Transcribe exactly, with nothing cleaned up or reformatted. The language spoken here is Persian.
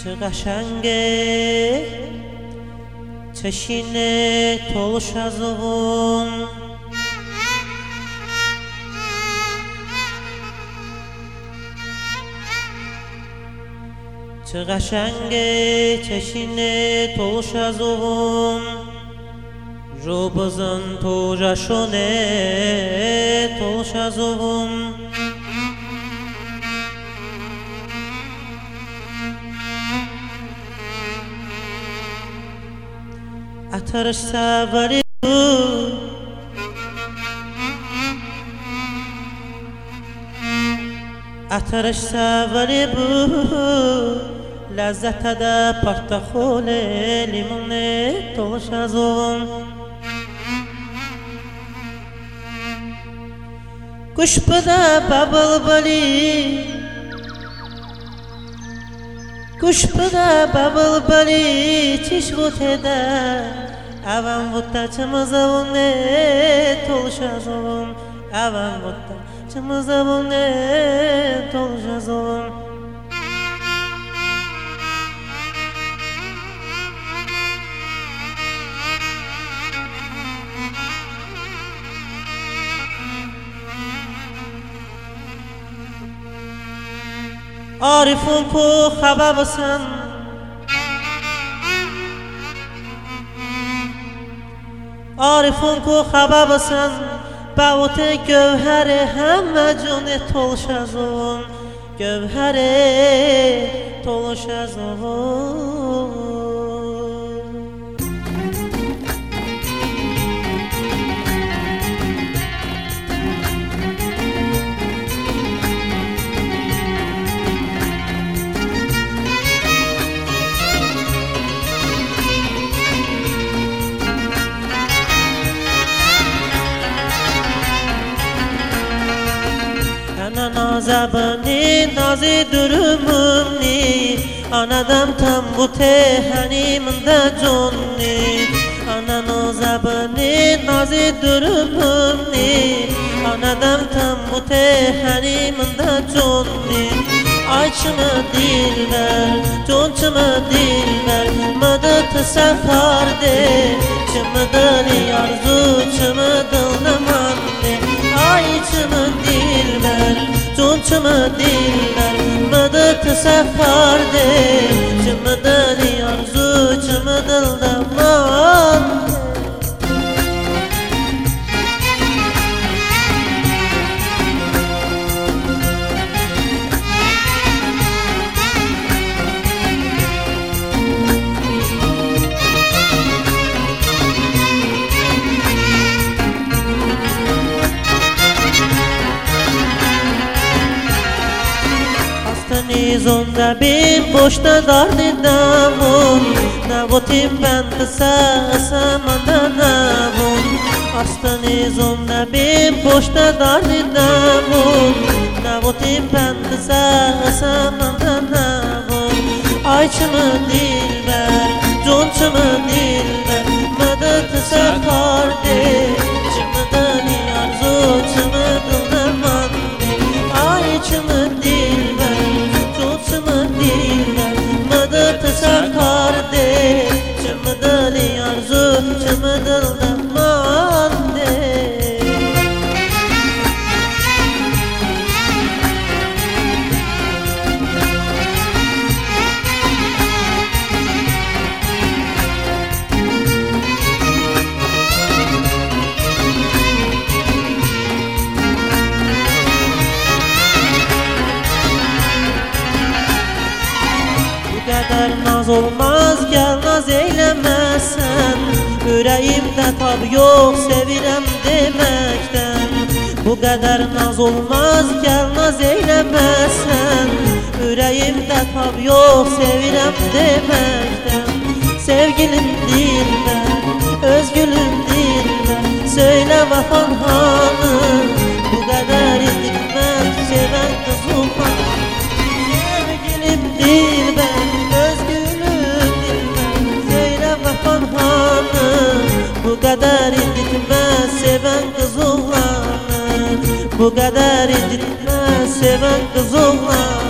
چه قشنگه چشینه تولش از اون چه قشنگه چشینه تولش از اون رو بزن تو جشونه تولش از اون اترش سواری بود اترش سواری بود لذت ده پرتخول لیمونه توش از اون گوش بده ببلبلی گوش بده ببلبلی چیش بوده ده اوان بوده چه زبونه توش از اون اوان بوده چه زبونه توش از اون عارفون کو خبر بسن عارفون کو خبر بسن باوت گوهر همه جون تولش از اون گوهر تولش از اون نازبانی نازی durumumni anadam tam bu tehanimda jonni ana nazabani nazi durumumni anadam tam bu tehanimda jonni ayçımı dilber jonçımı dilber madat safarde çımdani arzu çımdılna mande ayçımı dilber jonçımı dilber madat safarde çımdani arzu çımdılna mande Zonda bin boşta dardidamun Navotim ben kısa samanda navun Astani zonda bin boşta dardidamun Navotim ben kısa samanda navun Ayçımı dilber, jonçımı dilber Madat safarde Çımdani arzu çımdılna mande Ayçımı dilber sakarde çımdali arzu çımdılna mande Naz olmaz gel naz eylemezsen Yüreğimde tab yok sevirem demekten Bu kadar naz olmaz gel naz eylemezsen Yüreğimde tab yok sevirem demekten Sevgilim dilber, özgülüm dilber Söyle vafan hanı Bu kadar dikmez seven kız ulan Sevgilim dilber Bu kadar incitmez seven kız oğlanı Bu kadar incitmez seven kız oğlanı